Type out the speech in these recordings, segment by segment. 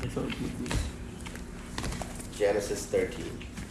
Genesis 13.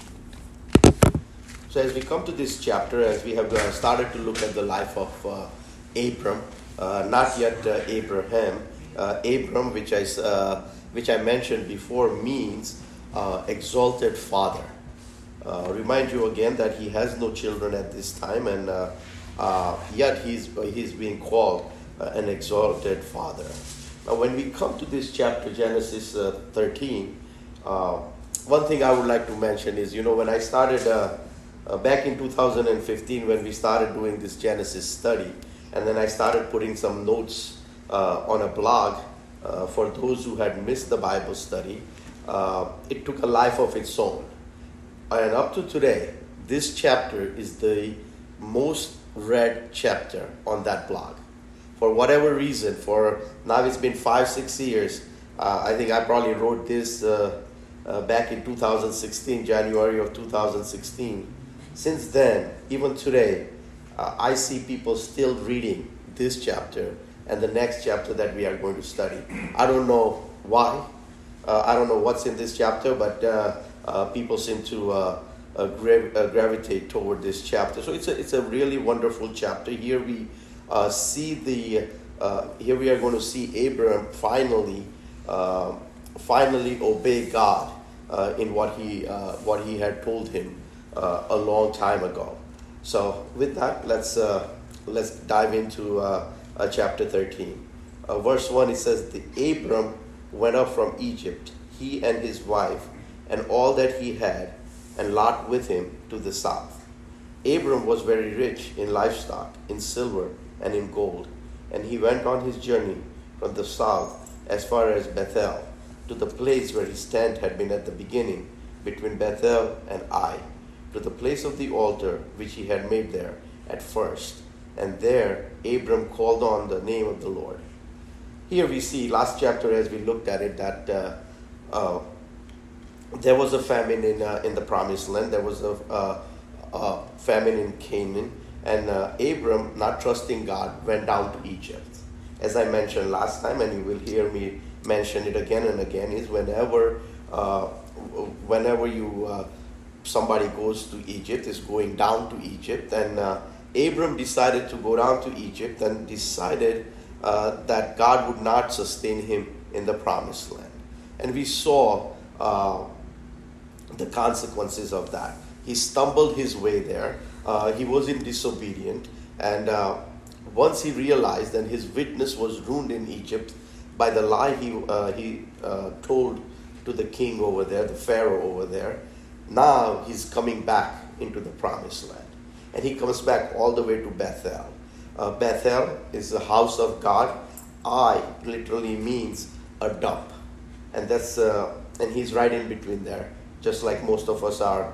So as we come to this chapter, as we have started to look at the life of Abram, not yet Abraham, Abram, which I mentioned before, means exalted father. Remind you again that he has no children at this time, and yet he's being called an exalted father. Now, when we come to this chapter, Genesis 13, one thing I would like to mention is, when I started back in 2015, when we started doing this Genesis study, and then I started putting some notes on a blog for those who had missed the Bible study, it took a life of its own. And up to today, this chapter is the most read chapter on that blog. For whatever reason, for now it's been 5-6 years. I think I probably wrote this back in 2016, January of 2016. Since then, even today, I see people still reading this chapter and the next chapter that we are going to study. I don't know why. I don't know what's in this chapter, but people seem to gravitate toward this chapter. So it's a really wonderful chapter. Here we here we are going to see Abram finally obey God in what he had told him a long time ago. So with that, let's dive into chapter 13. Verse 1, it says, Abram went up from Egypt, he and his wife, and all that he had, and Lot with him to the south. Abram was very rich in livestock, in silver, and in gold, and he went on his journey from the south as far as Bethel, to the place where his tent had been at the beginning, between Bethel and Ai, to the place of the altar which he had made there at first. And there Abram called on the name of the Lord. Here we see, last chapter as we looked at it, that there was a famine in the promised land. There was a famine in Canaan. And Abram, not trusting God, went down to Egypt. As I mentioned last time, and you will hear me mention it again and again, is whenever somebody goes to Egypt, is going down to Egypt, and Abram decided to go down to Egypt and decided that God would not sustain him in the promised land. And we saw the consequences of that. He stumbled his way there. He was disobedient, and once he realized that his witness was ruined in Egypt by the lie he told to the king over there, the Pharaoh over there, now he's coming back into the promised land. And he comes back all the way to Bethel. Bethel is the house of God. Ai literally means a dump. And that's and he's right in between there, just like most of us are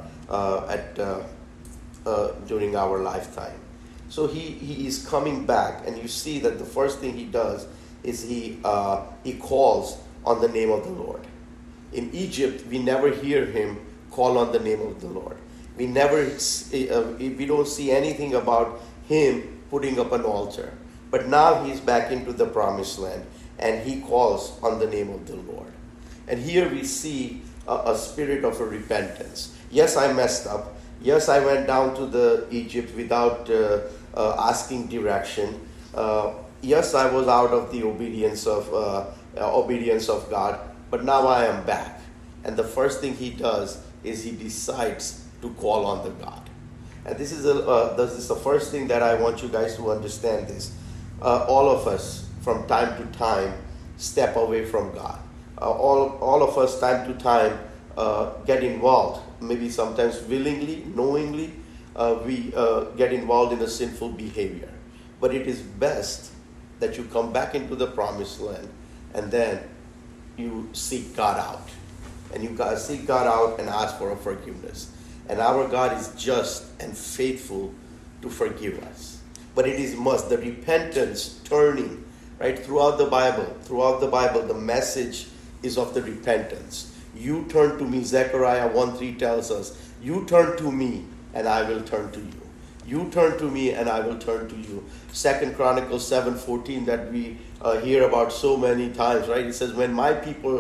during our lifetime. So he is coming back, and you see that the first thing he does is he calls on the name of the Lord. In Egypt, we never hear him call on the name of the Lord. We don't see anything about him putting up an altar. But now he's back into the promised land, and he calls on the name of the Lord. And here we see a spirit of a repentance. Yes, I messed up. Yes, I went down to the Egypt without asking direction. Yes, I was out of the obedience of God. But now I am back. And the first thing he does is he decides to call on the God. And this is the first thing that I want you guys to understand this. All of us, from time to time, step away from God. All of us, time to time, get involved. Maybe sometimes willingly, knowingly, we get involved in a sinful behavior. But it is best that you come back into the promised land, and then you seek God out. And you seek God out and ask for a forgiveness. And our God is just and faithful to forgive us. But it is must, the repentance, turning, right? Throughout the Bible, the message is of the repentance. You turn to me. Zechariah 1:3 tells us, you turn to me and I will turn to you. You turn to me and I will turn to you. 2 Chronicles 7:14 that we hear about so many times, right? It says, when my people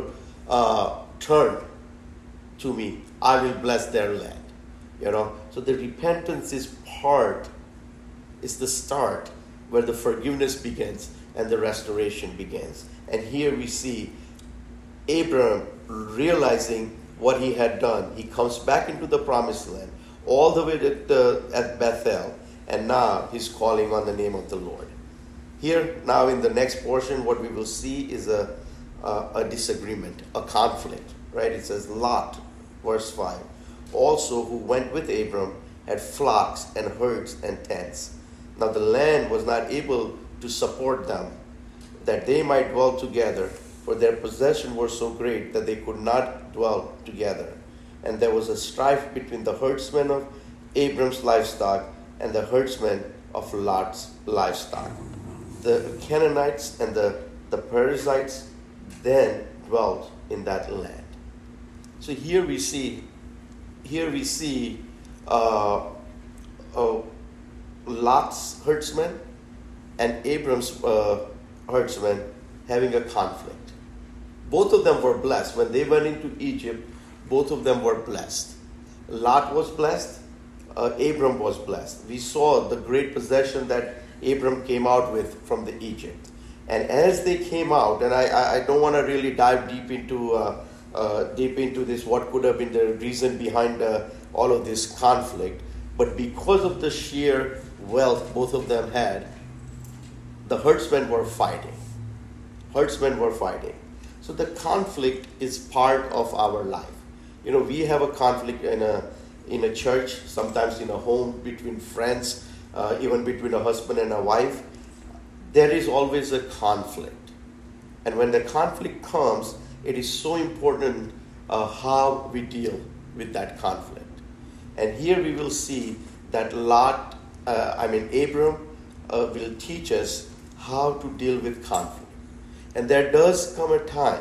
turn to me, I will bless their land. So the repentance is the start where the forgiveness begins and the restoration begins. And here we see Abraham realizing what he had done. He comes back into the promised land, all the way at Bethel, and now he's calling on the name of the Lord. Here, now in the next portion, what we will see is a disagreement, a conflict, right? It says, Lot, verse 5, also who went with Abram had flocks and herds and tents. Now the land was not able to support them, that they might dwell together, for their possession were so great that they could not dwell together. And there was a strife between the herdsmen of Abram's livestock and the herdsmen of Lot's livestock. The Canaanites and the Perizzites then dwelt in that land. So here we see Lot's herdsmen and Abram's herdsmen having a conflict. Both of them were blessed. When they went into Egypt, both of them were blessed. Lot was blessed. Abram was blessed. We saw the great possession that Abram came out with from the Egypt. And as they came out, and I don't want to really dive deep into this, what could have been the reason behind all of this conflict. But because of the sheer wealth both of them had, the herdsmen were fighting. So the conflict is part of our life. We have a conflict in a church, sometimes in a home, between friends, even between a husband and a wife. There is always a conflict. And when the conflict comes, it is so important how we deal with that conflict. And here we will see that Abram will teach us how to deal with conflict. And there does come a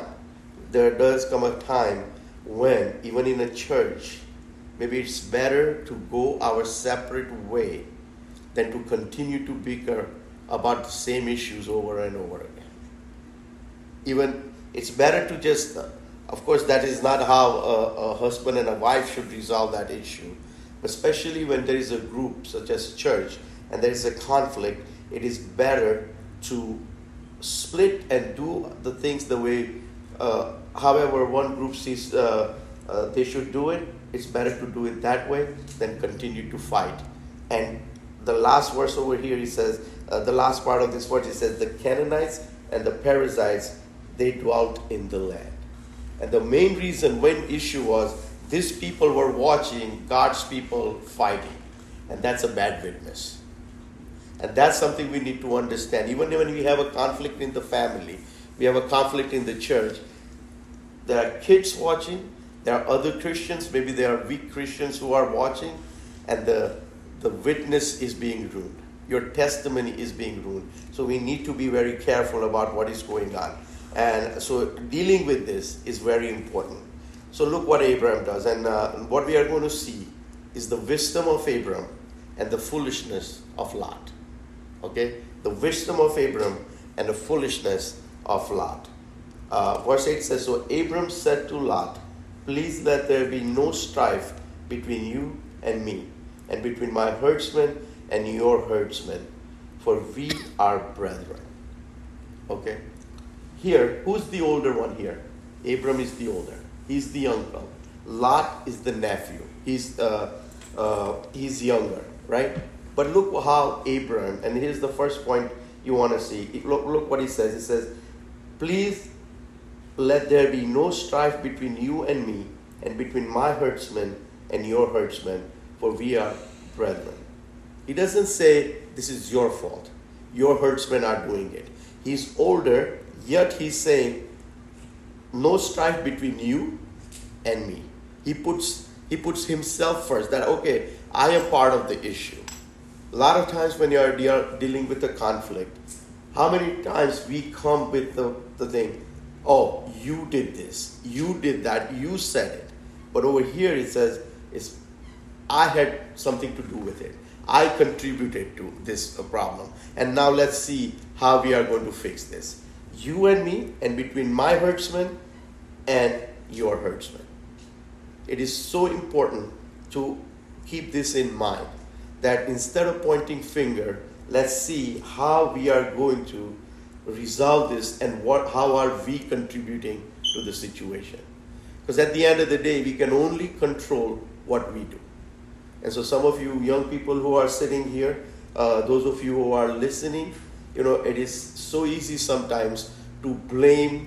time when, even in a church, maybe it's better to go our separate way than to continue to bicker about the same issues over and over again. Even it's better to just, of course, that is not how a husband and a wife should resolve that issue. Especially when there is a group such as church and there is a conflict, it is better to split and do the things the way, however one group sees they should do it. It's better to do it that way than continue to fight. And the last verse over here, he says, the last part of this verse, it says, the Canaanites and the Perizzites, they dwelt in the land. And the main reason, main issue was, these people were watching God's people fighting. And that's a bad witness. And that's something we need to understand. Even when we have a conflict in the family, we have a conflict in the church, there are kids watching, there are other Christians, maybe there are weak Christians who are watching, and the witness is being ruined. Your testimony is being ruined. So we need to be very careful about what is going on. And so dealing with this is very important. So look what Abraham does. And what we are going to see is the wisdom of Abraham and the foolishness of Lot. Okay? The wisdom of Abraham and the foolishness of Lot. Verse 8 says, so Abraham said to Lot, please let there be no strife between you and me, and between my herdsmen and your herdsmen, for we are brethren. Okay? Here, who's the older one here? Abraham is the older. He's the uncle. Lot is the nephew. He's younger, right? But look how Abraham, and here's the first point you want to see. Look what he says. He says, please let there be no strife between you and me, and between my herdsmen and your herdsmen, for we are brethren. He doesn't say this is your fault. Your herdsmen are doing it. He's older, yet he's saying no strife between you and me. He puts himself first. That, okay, I am part of the issue. A lot of times when you are dealing with a conflict, how many times we come with the thing, oh, you did this, you did that, you said it. But over here it says, I had something to do with it. I contributed to this problem. And now let's see how we are going to fix this. You and me, and between my herdsmen and your herdsmen. It is so important to keep this in mind, that instead of pointing finger, let's see how we are going to resolve this and how are we contributing to the situation. Because at the end of the day, we can only control what we do. And so some of you young people who are sitting here, those of you who are listening, it is so easy sometimes to blame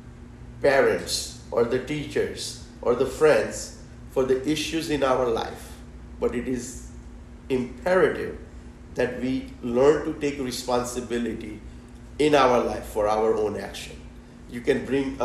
parents or the teachers or the friends for the issues in our life. But it is imperative that we learn to take responsibility in our life for our own action. You can blame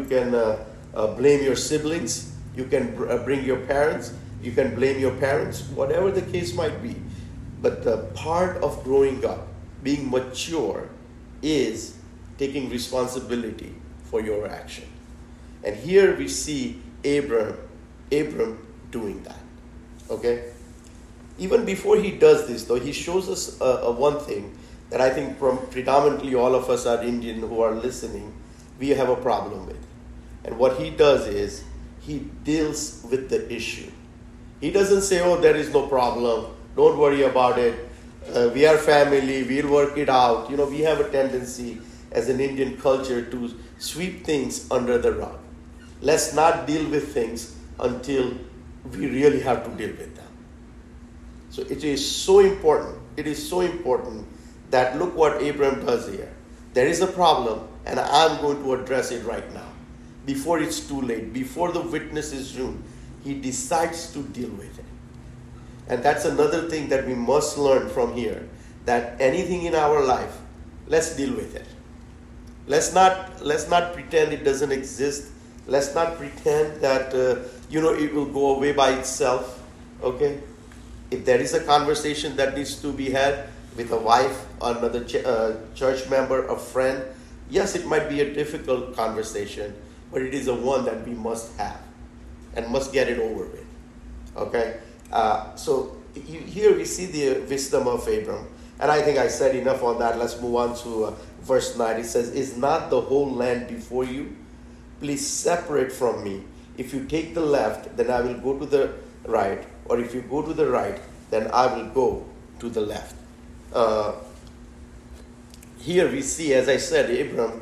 your siblings. You can bring your parents. You can blame your parents, whatever the case might be. But the part of growing up, being mature, is taking responsibility for your action. And here we see Abram doing that. Okay? Even before he does this, though, he shows us one thing that I think predominantly all of us are Indian who are listening, we have a problem with. And what he does is, he deals with the issue. He doesn't say, oh, there is no problem, don't worry about it, we are family, we'll work it out. We have a tendency as an Indian culture to sweep things under the rug. Let's not deal with things until we really have to deal with them. So it is so important. It is so important that look what Abram does here. There is a problem, and I'm going to address it right now. Before it's too late, before the witness is due, he decides to deal with it. And that's another thing that we must learn from here, that anything in our life, let's deal with it. Let's not pretend it doesn't exist. Let's not pretend that it will go away by itself. Okay? If there is a conversation that needs to be had with a wife, another church member, a friend, yes, it might be a difficult conversation, but it is a one that we must have and must get it over with. Okay? So here we see the wisdom of Abram. And I think I said enough on that. Let's move on to verse 9. It says, is not the whole land before you? Please separate from me. If you take the left, then I will go to the right. Or if you go to the right, then I will go to the left. Here we see, as I said, Abram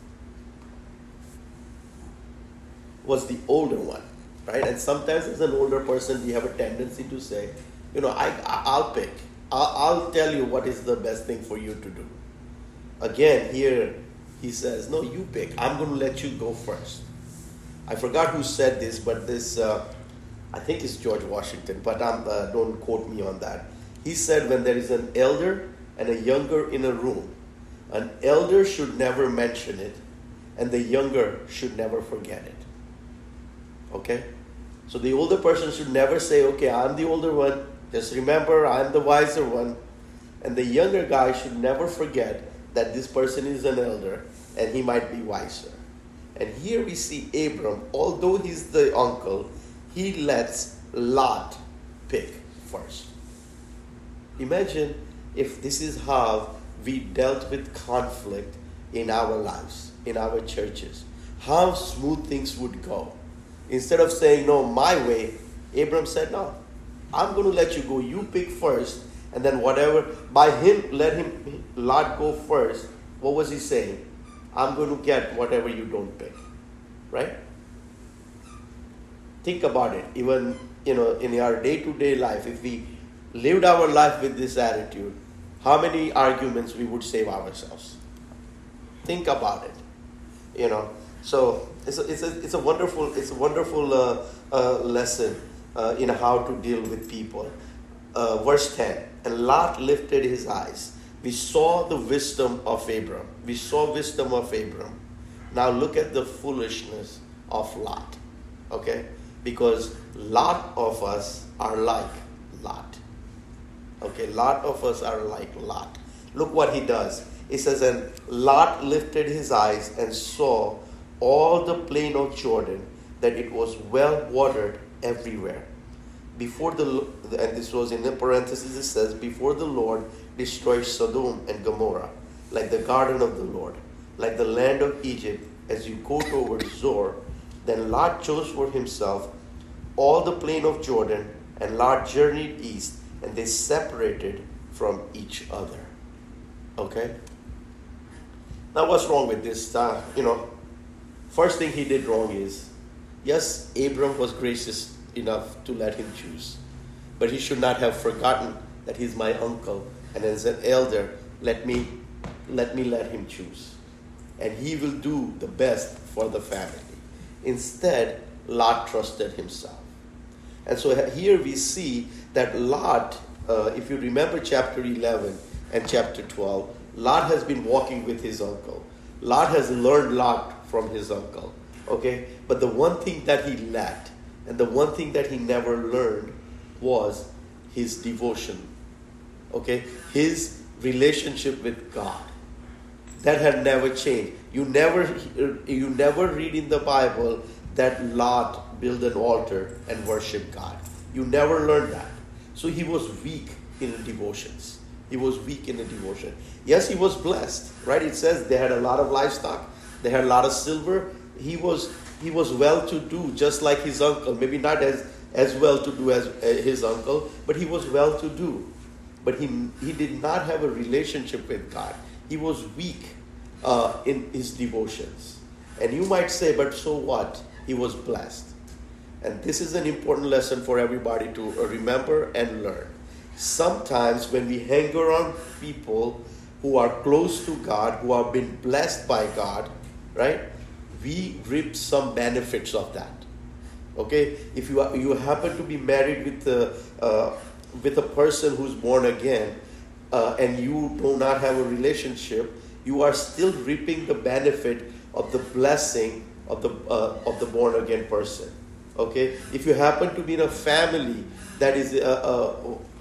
was the older one, right? And sometimes as an older person, we have a tendency to say, I'll pick. I'll tell you what is the best thing for you to do. Again, here he says, no, you pick. I'm going to let you go first. I forgot who said this, but this, I think it's George Washington, but don't quote me on that. He said when there is an elder and a younger in a room, an elder should never mention it, and the younger should never forget it. Okay? So the older person should never say, okay, I'm the older one. Just remember, I'm the wiser one. And the younger guy should never forget that this person is an elder and he might be wiser. And here we see Abram, although he's the uncle, he lets Lot pick first. Imagine if this is how we dealt with conflict in our lives, in our churches. How smooth things would go. Instead of saying, no, my way, Abram said, no, I'm going to let you go. You pick first. And then whatever, by him, Lot go first. What was he saying? I'm going to get whatever you don't pick. Right? Think about it. Even, in our day-to-day life, if we lived our life with this attitude, how many arguments we would save ourselves? Think about it. So it's a wonderful lesson in how to deal with people. Verse 10, and Lot lifted his eyes. We saw the wisdom of Abram. We saw wisdom of Abram. Now look at the foolishness of Lot. Okay? Because lot of us are like Lot. Okay, lot of us are like Lot. Look what he does. It says, and Lot lifted his eyes and saw all the plain of Jordan, that it was well watered everywhere. And this was in the parentheses, it says, before the Lord destroyed Sodom and Gomorrah, like the garden of the Lord, like the land of Egypt, as you go toward Zoar, Then Lot chose for himself all the plain of Jordan, and Lot journeyed east, and they separated from each other. Okay? Now what's wrong with this? First thing he did wrong is, yes, Abram was gracious enough to let him choose. But he should not have forgotten that he's my uncle, and as an elder, let me let him choose. And he will do the best for the family. Instead, Lot trusted himself. And so here we see that Lot, if you remember chapter 11 and chapter 12, Lot has been walking with his uncle. Lot has learned a lot from his uncle. Okay? But the one thing that he lacked, and the one thing that he never learned, was his devotion. Okay? His relationship with God. That had never changed. You never read in the Bible that Lot built an altar and worshiped God. You never learn that. So he was weak in devotions. He was weak in the devotion. Yes, he was blessed, right? It says they had a lot of livestock. They had a lot of silver. He was well-to-do, just like his uncle. Maybe not as well-to-do as his uncle, but he was well-to-do. But he did not have a relationship with God. He was weak in his devotions. And you might say, but so what? He was blessed. And this is an important lesson for everybody to remember and learn. Sometimes when we hang around people who are close to God, who have been blessed by God, right? We reap some benefits of that. Okay? If you happen to be married with a person who's born again, and you do not have a relationship, you are still reaping the benefit of the blessing of the born again person. Okay? If you happen to be in a family that is a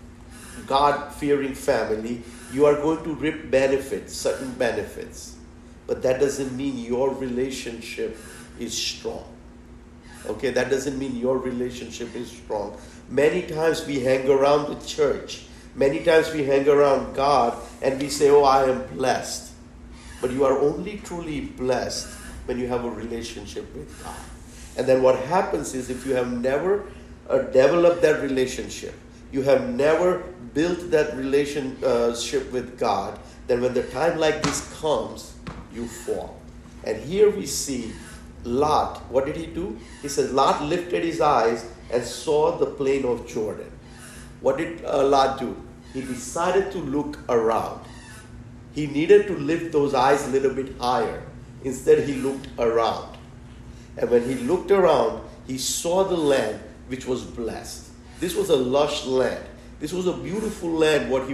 God-fearing family, you are going to reap benefits, certain benefits. But that doesn't mean your relationship is strong. Okay? That doesn't mean your relationship is strong. Many times we hang around the church. Many times we hang around God and we say, oh, I am blessed. But you are only truly blessed when you have a relationship with God. And then what happens is, if you have never developed that relationship, you have never built that relationship with God, then when the time like this comes, you fall. And here we see Lot. What did he do? He says, Lot lifted his eyes and saw the plain of Jordan. What did Lot do? He decided to look around. He needed to lift those eyes a little bit higher. Instead, he looked around. And when he looked around, he saw the land which was blessed. This was a lush land. This was a beautiful land, what he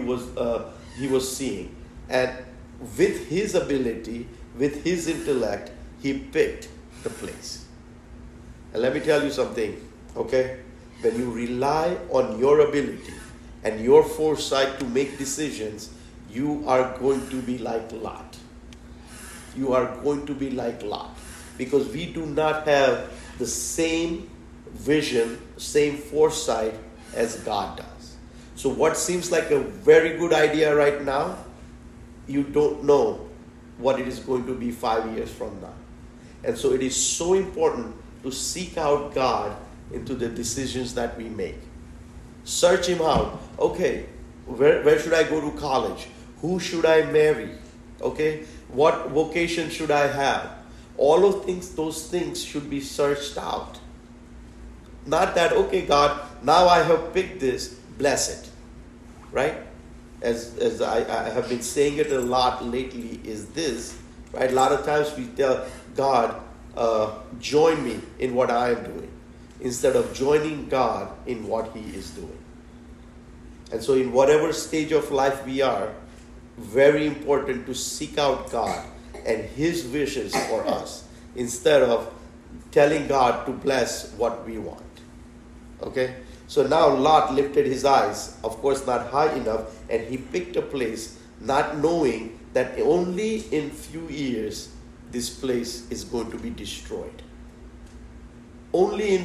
was seeing. And with his ability, with his intellect, he picked the place. And let me tell you something, okay? When you rely on your ability and your foresight to make decisions, you are going to be like Lot. You are going to be like Lot. Because we do not have the same vision, same foresight as God does. So what seems like a very good idea right now, you don't know what it is going to be 5 years from now. And so it is so important to seek out God into the decisions that we make. Search Him out. Okay, where should I go to college? Who should I marry? Okay, what vocation should I have? All of those things should be searched out. Not that, okay, God, now I have picked this, bless it. Right? As I have been saying it a lot lately, is this, right? A lot of times we tell God, join me in what I am doing, instead of joining God in what He is doing. And so in whatever stage of life we are, very important to seek out God and His wishes for us, instead of telling God to bless what we want. Okay? So now Lot lifted his eyes, of course not high enough, and he picked a place, not knowing that only in few years this place is going to be destroyed. Only in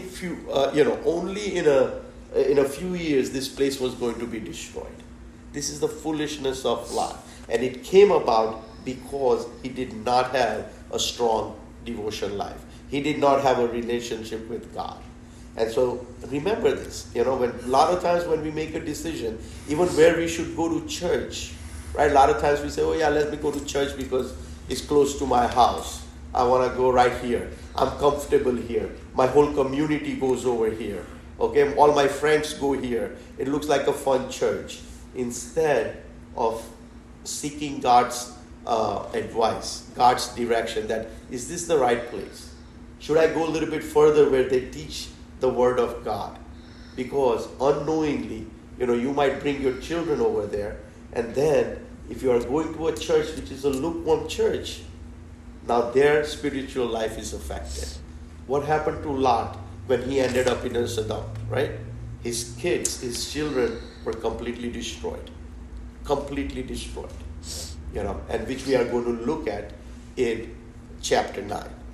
a few years this place was going to be destroyed. This is the foolishness of Lot. And it came about because he did not have a strong devotion life. He did not have a relationship with God. And so remember this, when a lot of times when we make a decision, even where we should go to church, right? A lot of times we say, oh yeah, let me go to church because it's close to my house. I want to go right here. I'm comfortable here. My whole community goes over here. Okay, all my friends go here. It looks like a fun church. Instead of seeking God's advice, God's direction, that is this the right place? Should I go a little bit further where they teach the word of God? Because unknowingly, you might bring your children over there, and then if you are going to a church which is a lukewarm church, now their spiritual life is affected. What happened to Lot when he ended up in Sodom, right? His kids, his children were completely destroyed. Completely destroyed. And which we are going to look at in chapter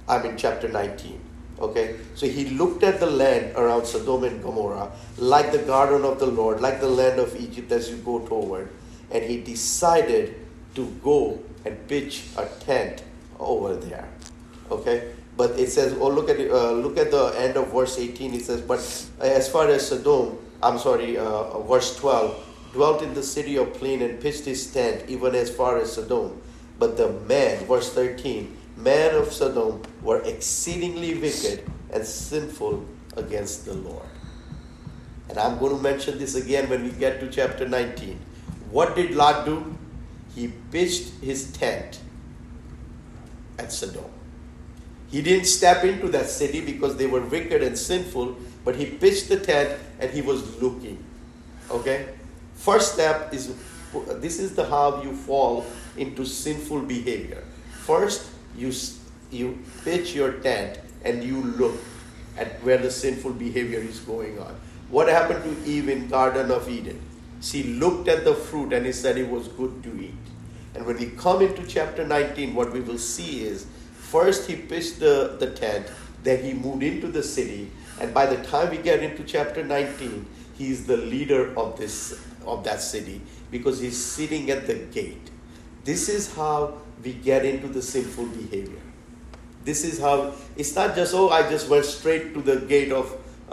19. Okay, so he looked at the land around Sodom and Gomorrah like the garden of the Lord, like the land of Egypt as you go toward, and he decided to go and pitch a tent over there. Okay, but it says, look at the end of verse 18. It says, but as far as Sodom, verse 12, dwelt in the city of plain and pitched his tent even as far as Sodom. But the man, verse 13, men of Sodom were exceedingly wicked and sinful against the Lord. And I'm going to mention this again when we get to chapter 19. What did Lot do? He pitched his tent at Sodom. He didn't step into that city because they were wicked and sinful, but he pitched the tent and he was looking. Okay? First step is, this is how you fall into sinful behavior. First, you pitch your tent and you look at where the sinful behavior is going on. What happened to Eve in Garden of Eden? She looked at the fruit and he said it was good to eat. And when we come into chapter 19, what we will see is, first he pitched the tent, then he moved into the city, and by the time we get into chapter 19, he is the leader of that city because he's sitting at the gate. This is how we get into the sinful behavior. This is how, it's not just, I just went straight to the gate of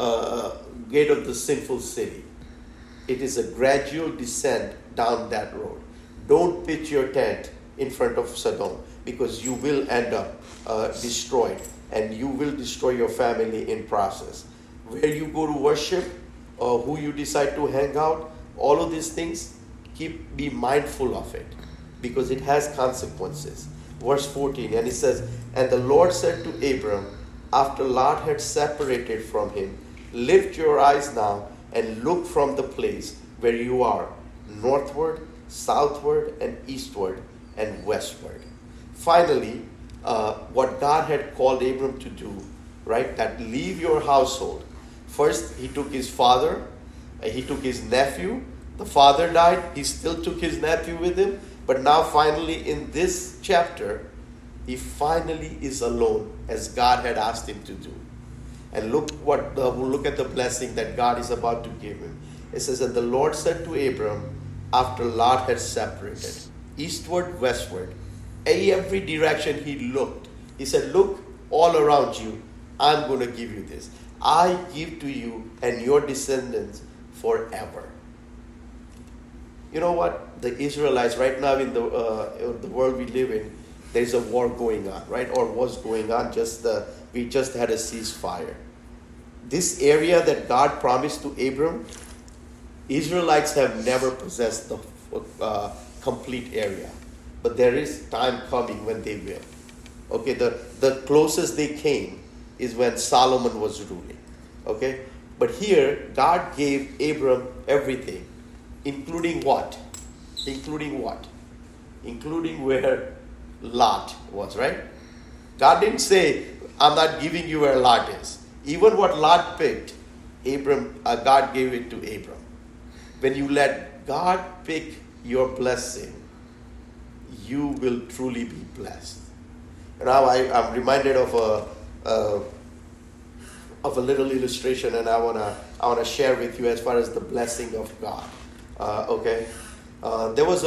the sinful city. It is a gradual descent down that road. Don't pitch your tent in front of Sodom because you will end up destroyed, and you will destroy your family in process. Where you go to worship, who you decide to hang out, all of these things, be mindful of it because it has consequences. Verse 14, and it says, and the Lord said to Abram, after Lot had separated from him, lift your eyes now and look from the place where you are, northward, southward, and eastward, and westward. Finally, what God had called Abram to do, right, that leave your household. First, he took his father, he took his nephew. The father died, he still took his nephew with him, but now finally in this chapter, he finally is alone as God had asked him to do. And look at the blessing that God is about to give him. It says that the Lord said to Abram, after Lot had separated, eastward, westward, every direction he looked, he said, look all around you, I'm going to give you this. I give to you and your descendants forever. You know what? The Israelites right now in the world we live in, there's a war going on, right? Or was going on. We just had a ceasefire. This area that God promised to Abram, Israelites have never possessed the complete area. But there is time coming when they will. Okay, the closest they came is when Solomon was ruling. Okay? But here, God gave Abram everything. Including what? Including what? Including where Lot was, right? God didn't say, I'm not giving you where Lot is. Even what Lot picked, God gave it to Abram. When you let God pick your blessing, you will truly be blessed. Now I'm reminded of a little illustration, and I wanna share with you as far as the blessing of God. Okay, there was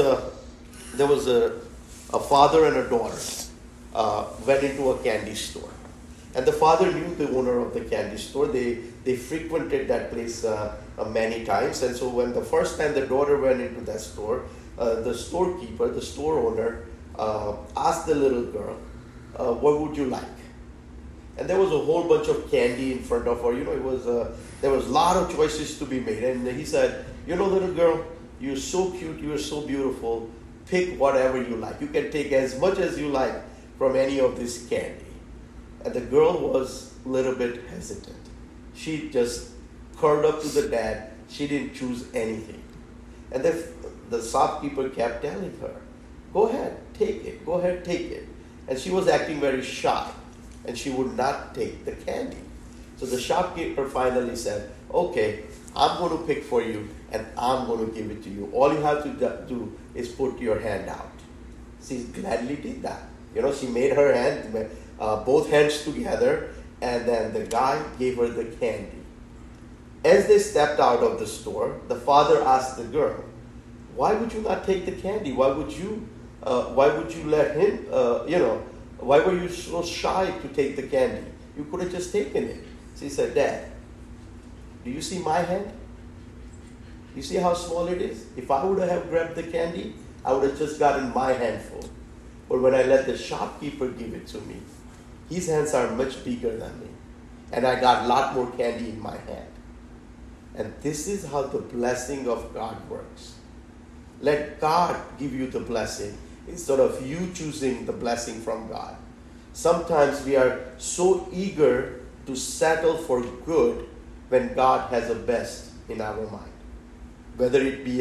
a father and a daughter went into a candy store, And the father knew the owner of the candy store. They frequented that place many times. And so when the first time the daughter went into that store, the storekeeper, the store owner, asked the little girl, what would you like? And there was a whole bunch of candy in front of her. There was a lot of choices to be made. And he said, little girl, you're so cute, you're so beautiful. Pick whatever you like. You can take as much as you like from any of this candy. And the girl was a little bit hesitant. She just curled up to the dad. She didn't choose anything. And then the shopkeeper kept telling her, go ahead, take it. Go ahead, take it. And she was acting very shy. And she would not take the candy. So the shopkeeper finally said, okay, I'm going to pick for you and I'm going to give it to you. All you have to do is put your hand out. She gladly did that. She made her hand, both hands together, and then the guy gave her the candy. As they stepped out of the store, the father asked the girl, why would you not take the candy? Why would you let him, why were you so shy to take the candy? You could have just taken it. She said, Dad, do you see my hand? You see how small it is? If I would have grabbed the candy, I would have just gotten my handful. But when I let the shopkeeper give it to me, his hands are much bigger than me. And I got a lot more candy in my hand. And this is how the blessing of God works. Let God give you the blessing instead of you choosing the blessing from God. Sometimes we are so eager to settle for good when God has the best in our mind. Whether it be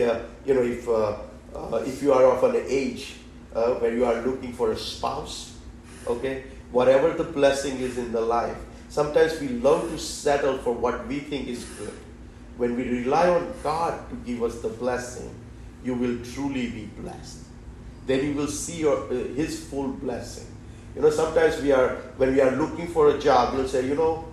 if you are of an age where you are looking for a spouse, okay, whatever the blessing is in the life, sometimes we love to settle for what we think is good. When we rely on God to give us the blessing, you will truly be blessed. Then you will see His full blessing. Sometimes when we are looking for a job, we'll say,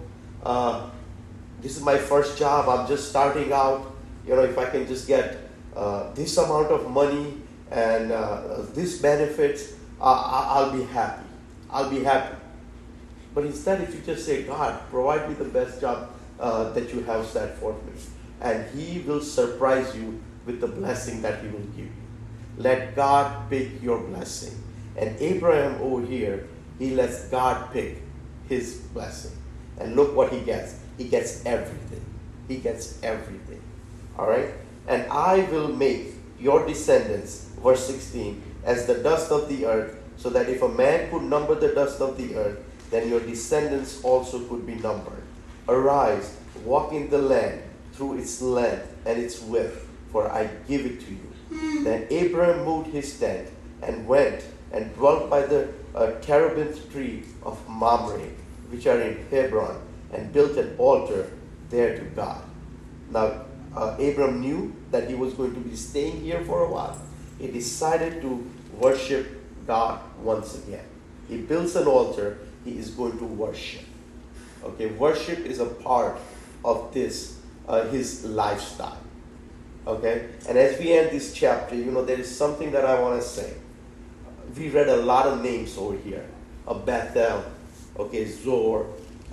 this is my first job, I'm just starting out. If I can just get this amount of money and this benefits, I'll be happy. I'll be happy. But instead, if you just say, God, provide me the best job that you have set for me, and He will surprise you with the blessing that He will give you. Let God pick your blessing. And Abraham over here, he lets God pick his blessing. And look what he gets. He gets everything. He gets everything. All right? And I will make your descendants, verse 16, as the dust of the earth, so that if a man could number the dust of the earth, then your descendants also could be numbered. Arise, walk in the land through its length and its width, for I give it to you. Then Abraham moved his tent and went and dwelt by the terebinth tree of Mamre, which are in Hebron, and built an altar there to God. Now, Abram knew that he was going to be staying here for a while. He decided to worship God once again. He builds an altar. He is going to worship. Okay, worship is a part of this, his lifestyle. Okay, and as we end this chapter, there is something that I want to say. We read a lot of names over here. Bethel, okay, Zor,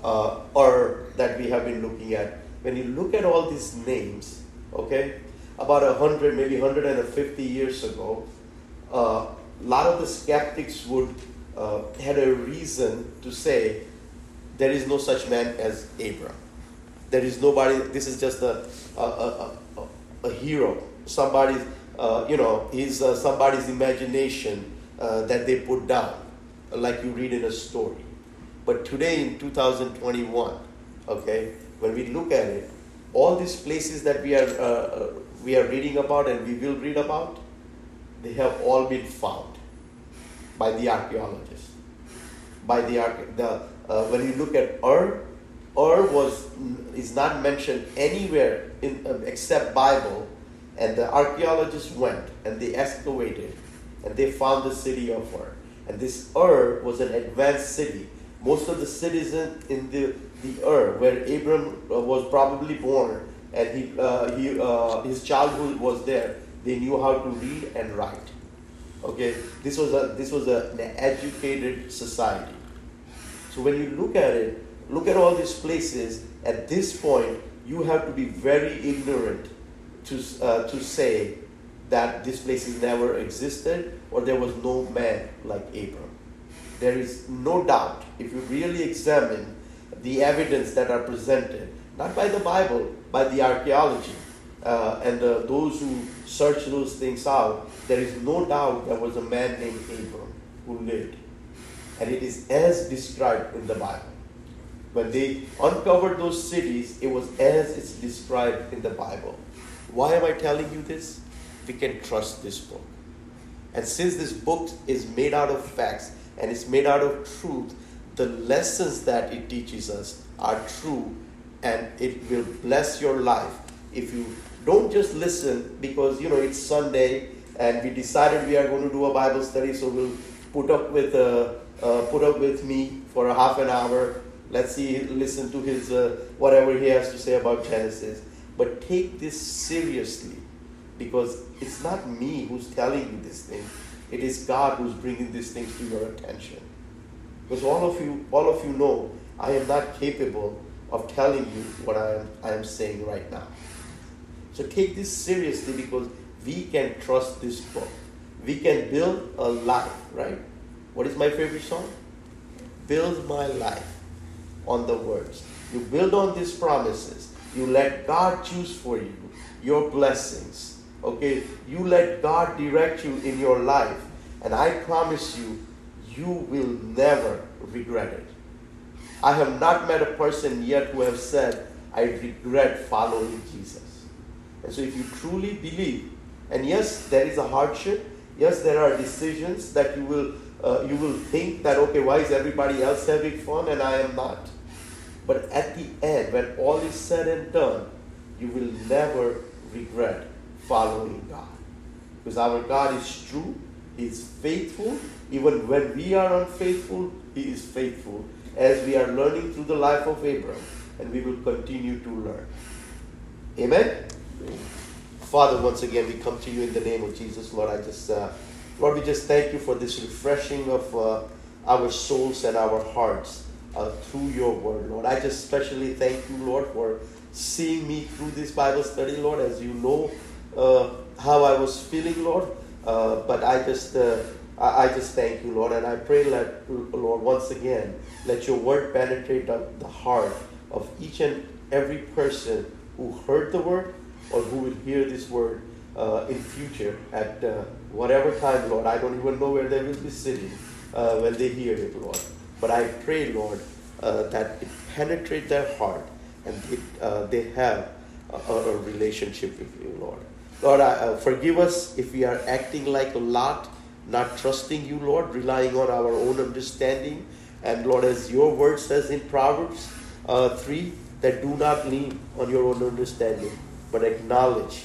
that we have been looking at. When you look at all these names, okay, about 100, maybe 150 years ago, a lot of the skeptics had a reason to say there is no such man as Abram. There is nobody. This is just a hero. Somebody's, he's somebody's imagination that they put down, like you read in a story. But today in 2021, okay, when we look at it, all these places that we are reading about and we will read about, they have all been found by the archaeologists. When you look at Ur is not mentioned anywhere except Bible, and the archaeologists went and they excavated and they found the city of Ur. And this Ur was an advanced city. Most of the cities in the Ur, where Abram was probably born, and his childhood was there, they knew how to read and write. Okay, this was an educated society. So when you look at it, look at all these places, at this point, you have to be very ignorant to say that this place never existed or there was no man like Abram. There is no doubt, if you really examine the evidence that are presented, not by the Bible, by the archaeology, and those who search those things out, there is no doubt there was a man named Abram who lived. And it is as described in the Bible. When they uncovered those cities, it was as it's described in the Bible. Why am I telling you this? We can trust this book. And since this book is made out of facts and it's made out of truth, the lessons that it teaches us are true, and it will bless your life if you don't just listen because it's Sunday and we decided we are going to do a Bible study, so we'll put up with me for a half an hour. Let's listen to his whatever he has to say about Genesis. But take this seriously, because it's not me who's telling you this thing. It is God who's bringing these things to your attention. Because all of you know I am not capable of telling you what I am saying right now. So take this seriously, because we can trust this book. We can build a life, right? What is my favorite song? Build my life on the words. You build on these promises. You let God choose for you your blessings. Okay? You let God direct you in your life. And I promise you, you will never regret it. I have not met a person yet who has said, I regret following Jesus. And so if you truly believe, and yes, there is a hardship. Yes, there are decisions that you will think that, okay, why is everybody else having fun and I am not? But at the end, when all is said and done, you will never regret following God. Because our God is true. He is faithful. Even when we are unfaithful, He is faithful. As we are learning through the life of Abraham, and we will continue to learn. Amen? Father, once again, we come to you in the name of Jesus. Lord, Lord, we just thank you for this refreshing of our souls and our hearts through your word, Lord. I just especially thank you, Lord, for seeing me through this Bible study, Lord, as you know how I was feeling, Lord. But I just thank you, Lord, and I pray that, Lord, once again, let your word penetrate the heart of each and every person who heard the word or who will hear this word in future at whatever time, Lord. I don't even know where they will be sitting when they hear it, Lord. But I pray, Lord, that it penetrate their heart and they have a relationship with you, Lord. Lord, forgive us if we are acting like Lot, not trusting you, Lord, relying on our own understanding. And Lord, as your word says in Proverbs 3, that do not lean on your own understanding, but acknowledge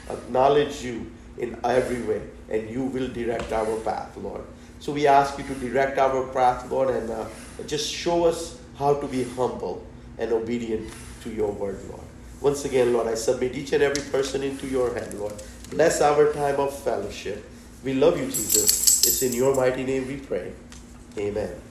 you in every way, and you will direct our path, Lord. So we ask you to direct our path, Lord, and just show us how to be humble and obedient to your word, Lord. Once again, Lord, I submit each and every person into your hand, Lord. Bless our time of fellowship. We love you, Jesus. It's in your mighty name we pray. Amen.